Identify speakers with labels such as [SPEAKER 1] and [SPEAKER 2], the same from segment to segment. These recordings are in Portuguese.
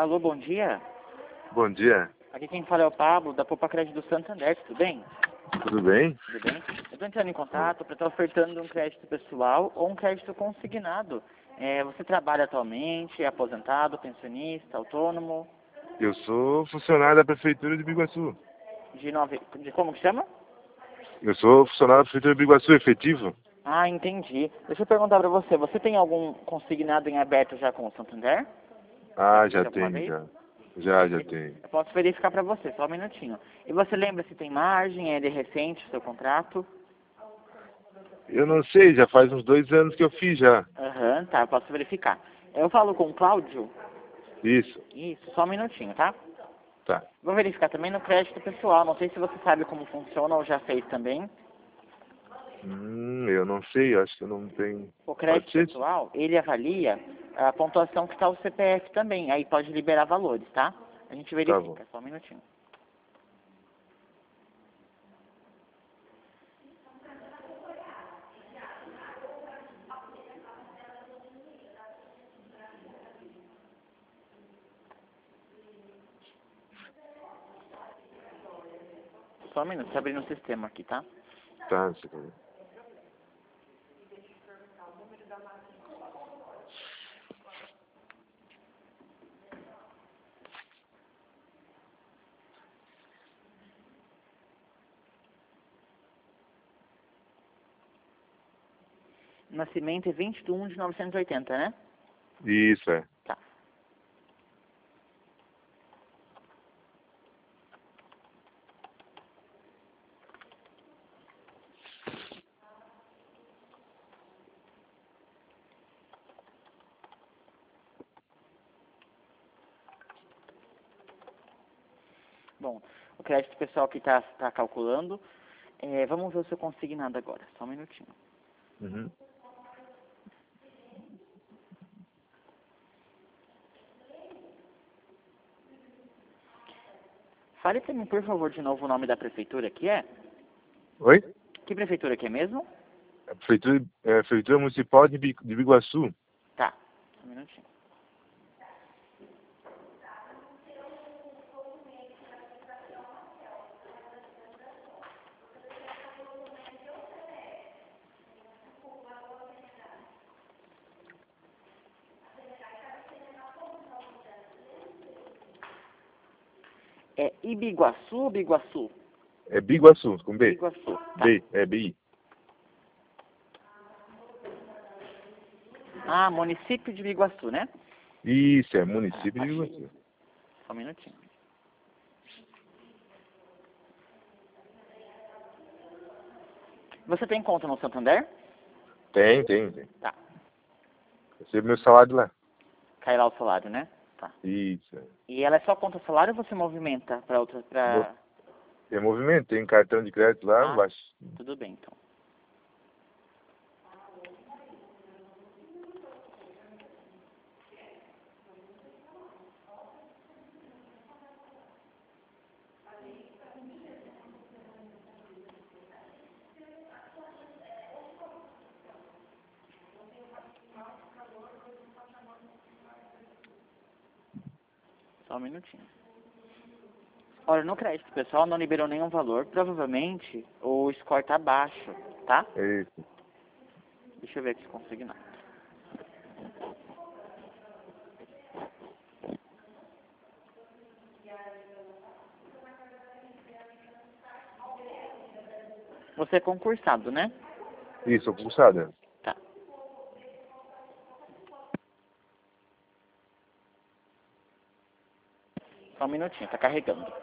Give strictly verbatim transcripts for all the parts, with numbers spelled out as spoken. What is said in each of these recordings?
[SPEAKER 1] Alô, bom dia.
[SPEAKER 2] Bom dia.
[SPEAKER 1] Aqui quem fala é o Pablo, da Poupa Crédito do Santander, tudo bem?
[SPEAKER 2] Tudo bem?
[SPEAKER 1] Tudo bem? Eu estou entrando em contato para estar ofertando um crédito pessoal ou um crédito consignado. É, você trabalha atualmente, é aposentado, pensionista, autônomo?
[SPEAKER 2] Eu sou funcionário da Prefeitura de Biguaçu.
[SPEAKER 1] De nove... De como que chama?
[SPEAKER 2] Eu sou funcionário da Prefeitura de Biguaçu, efetivo?
[SPEAKER 1] Ah, entendi. Deixa eu perguntar para você, você tem algum consignado em aberto já com o Santander?
[SPEAKER 2] Ah,
[SPEAKER 1] Fez
[SPEAKER 2] já
[SPEAKER 1] alguma
[SPEAKER 2] tenho,
[SPEAKER 1] vez?
[SPEAKER 2] já. Já, já tenho.
[SPEAKER 1] Eu posso verificar para você, só um minutinho. E você lembra se tem margem, é de recente o seu contrato?
[SPEAKER 2] Eu não sei, já faz uns dois anos que eu fiz já.
[SPEAKER 1] Aham, tá, eu posso verificar. Eu falo com o Cláudio?
[SPEAKER 2] Isso,
[SPEAKER 1] Isso, só um minutinho, tá?
[SPEAKER 2] tá.
[SPEAKER 1] Vou verificar também no crédito pessoal. Não sei se você sabe como funciona ou já fez também.
[SPEAKER 2] Hum, eu não sei, acho que eu não tenho.
[SPEAKER 1] O
[SPEAKER 2] Pode
[SPEAKER 1] crédito
[SPEAKER 2] ser?
[SPEAKER 1] pessoal, ele avalia a pontuação que está o C P F também. Aí pode liberar valores, tá? A gente
[SPEAKER 2] Tá bom.
[SPEAKER 1] verifica, só um minutinho. Só um minuto, tá abrindo o sistema aqui, tá?
[SPEAKER 2] Tá, não sei como.
[SPEAKER 1] Nascimento é vinte e um de novecentos e oitenta, né?
[SPEAKER 2] Isso, é.
[SPEAKER 1] Tá. Bom, o crédito pessoal que está tá calculando. É, vamos ver o seu consignado agora, só um minutinho.
[SPEAKER 2] Uhum.
[SPEAKER 1] Fale para mim, por favor, de novo o nome da prefeitura que é.
[SPEAKER 2] Oi?
[SPEAKER 1] Que prefeitura que é mesmo?
[SPEAKER 2] A Prefeitura, é, a Prefeitura Municipal de, Bi- de Biguaçu.
[SPEAKER 1] Tá, um minutinho. É Ibiguaçu ou Biguaçu?
[SPEAKER 2] É Biguaçu, com B.
[SPEAKER 1] Biguaçu, tá.
[SPEAKER 2] B, é B I.
[SPEAKER 1] Ah, município de Biguaçu, né?
[SPEAKER 2] Isso, é
[SPEAKER 1] Ah,
[SPEAKER 2] município de
[SPEAKER 1] achei.
[SPEAKER 2] Biguaçu.
[SPEAKER 1] Só um minutinho. Você tem conta no Santander?
[SPEAKER 2] Tem, tem, tem.
[SPEAKER 1] Tá.
[SPEAKER 2] Recebo meu salário lá.
[SPEAKER 1] Cai lá o salário, né? Tá.
[SPEAKER 2] Isso, é.
[SPEAKER 1] E ela é só conta salário ou você movimenta para outra,
[SPEAKER 2] Mo-
[SPEAKER 1] pra...
[SPEAKER 2] Tem movimento, tem cartão de crédito lá
[SPEAKER 1] Ah,
[SPEAKER 2] embaixo.
[SPEAKER 1] tudo bem, então. Só um minutinho. Olha, no crédito pessoal não liberou nenhum valor. Provavelmente o score tá baixo, tá?
[SPEAKER 2] É isso.
[SPEAKER 1] Deixa eu ver aqui se consignar. Você é concursado, né?
[SPEAKER 2] Isso, sou pulsada.
[SPEAKER 1] Tá. Só um minutinho, tá carregando.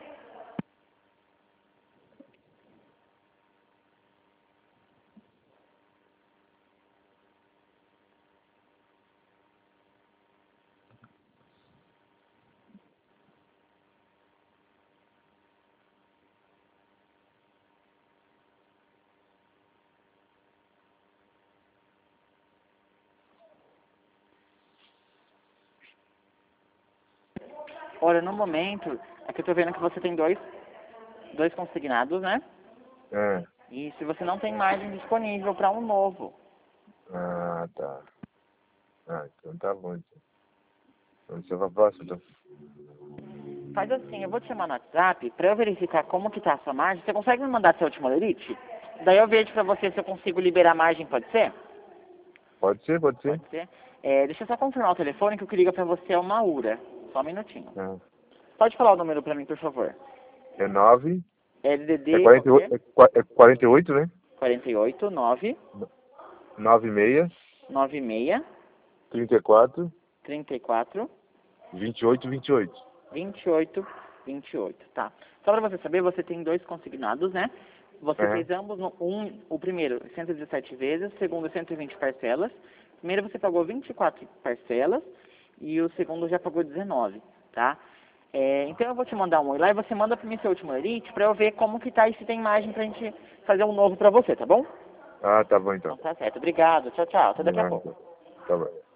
[SPEAKER 1] Olha, no momento, é que eu tô vendo que você tem dois, dois consignados, né?
[SPEAKER 2] É.
[SPEAKER 1] E se você não tem margem disponível para um novo.
[SPEAKER 2] Ah, tá. Ah, então tá bom. Então. Vamos ser pra próxima, então.
[SPEAKER 1] Faz assim, eu vou te chamar no WhatsApp pra eu verificar como que tá a sua margem. Você consegue me mandar seu último lerite? Daí eu vejo pra você se eu consigo liberar a margem, pode ser?
[SPEAKER 2] Pode ser, pode ser.
[SPEAKER 1] Pode ser. É, deixa eu só confirmar o telefone que o que liga pra você é uma URA. Só um minutinho.
[SPEAKER 2] É,
[SPEAKER 1] Pode falar o número pra mim, por favor.
[SPEAKER 2] é nove,
[SPEAKER 1] L D D
[SPEAKER 2] é quarenta e oito, é qua- é quarenta e oito, né?
[SPEAKER 1] quarenta e oito, nove,
[SPEAKER 2] nove seis,
[SPEAKER 1] nove seis,
[SPEAKER 2] trinta e quatro,
[SPEAKER 1] trinta e quatro,
[SPEAKER 2] vinte e oito, vinte e oito.
[SPEAKER 1] vinte e oito, vinte e oito, tá. Só pra você saber, você tem dois consignados, né? Você
[SPEAKER 2] É.
[SPEAKER 1] fez ambos, no, um, o primeiro cento e dezessete vezes, o segundo cento e vinte parcelas. Primeiro você pagou vinte e quatro parcelas e o segundo já pagou dezenove, tá? É, então eu vou te mandar um oi lá e você manda pra mim seu último elite pra eu ver como que tá e se tem imagem pra gente fazer um novo pra você, tá bom?
[SPEAKER 2] Ah, tá bom então.
[SPEAKER 1] Então tá certo. Obrigado. Tchau, tchau. Até daqui a
[SPEAKER 2] Ah,
[SPEAKER 1] pouco.
[SPEAKER 2] então. Tá bom.